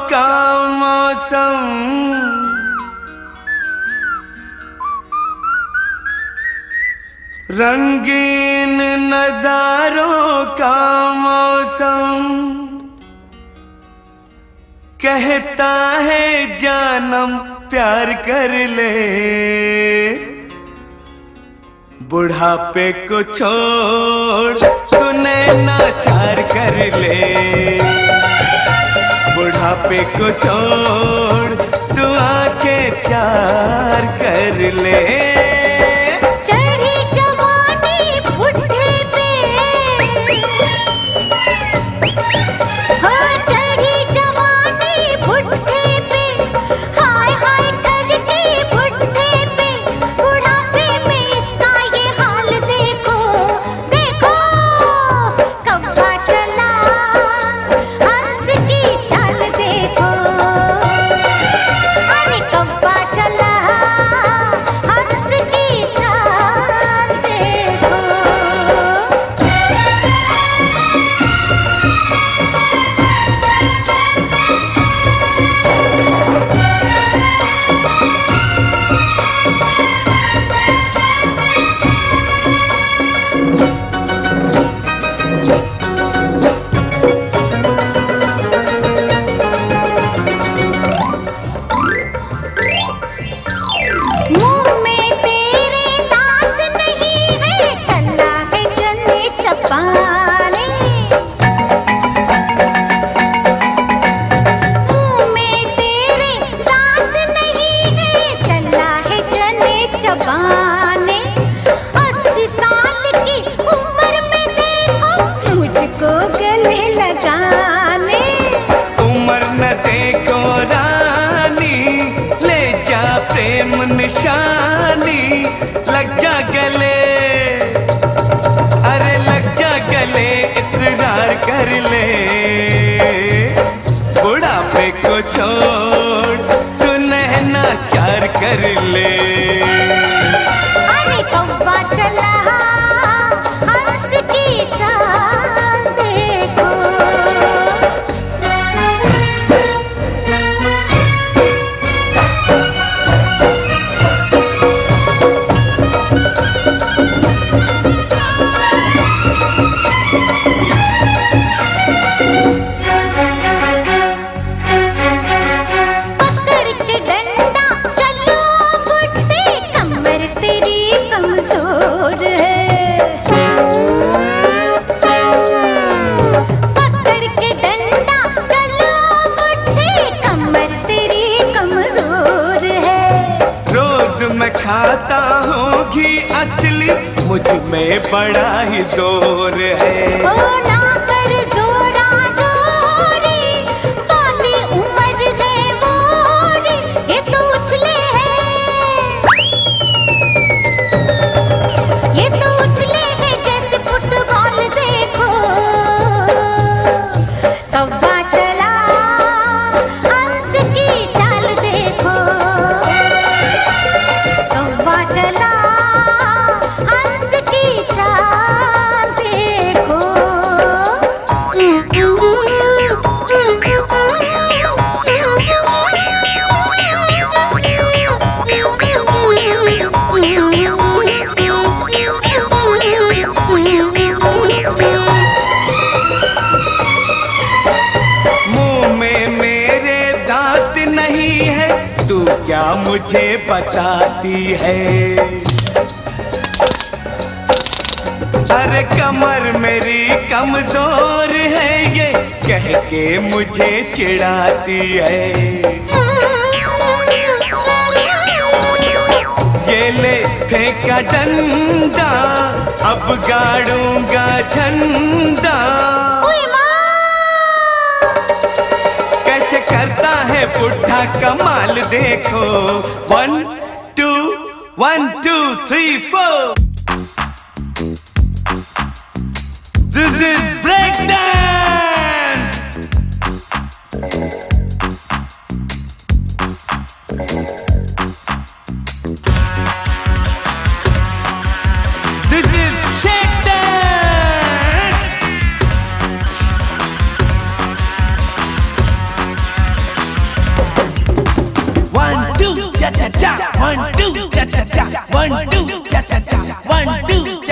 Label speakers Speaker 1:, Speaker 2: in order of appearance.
Speaker 1: का मौसम, रंगीन नजारों का मौसम, कहता है जानम प्यार कर ले, बुढ़ापे को छोड़ तू नैनाचार कर ले, बुढ़ापे को छोड़ तू आंखें चार कर ले। निशानी लग जा गले, अरे लग जा गले, इकरार कर ले, बुढ़ापे को छोड़ तू नैनाचार कर ले।
Speaker 2: अरे कौवा चला हंस की चाल देखो,
Speaker 1: मैं खाता हूँ घी असली, मुझ में बड़ा ही जोर है।
Speaker 2: ओ ना कर जोरा जोरी, काली उम्र है मोरी, ये तो उछले हैं, ये तो उछले हैं जैसे फुटबॉल देखो, कौवा चला हंस की चाल देखो, कौवा चला हंस की चाल देखो।
Speaker 1: मुंह में मेरे दांत नहीं है, तू क्या मुझे बताती है, अरे कमर मेरी कमजोर है, ये कह के मुझे चिढ़ाती है, ये ले फेंका डंडा, अब गाड़ूंगा झंडा, कैसे करता है बुढ़ा कमाल देखो, 1 2 1 2 3 4। This is break dance. This is shake dance. cha cha cha, 1 2 cha cha cha, 1 2 cha cha cha, 1 2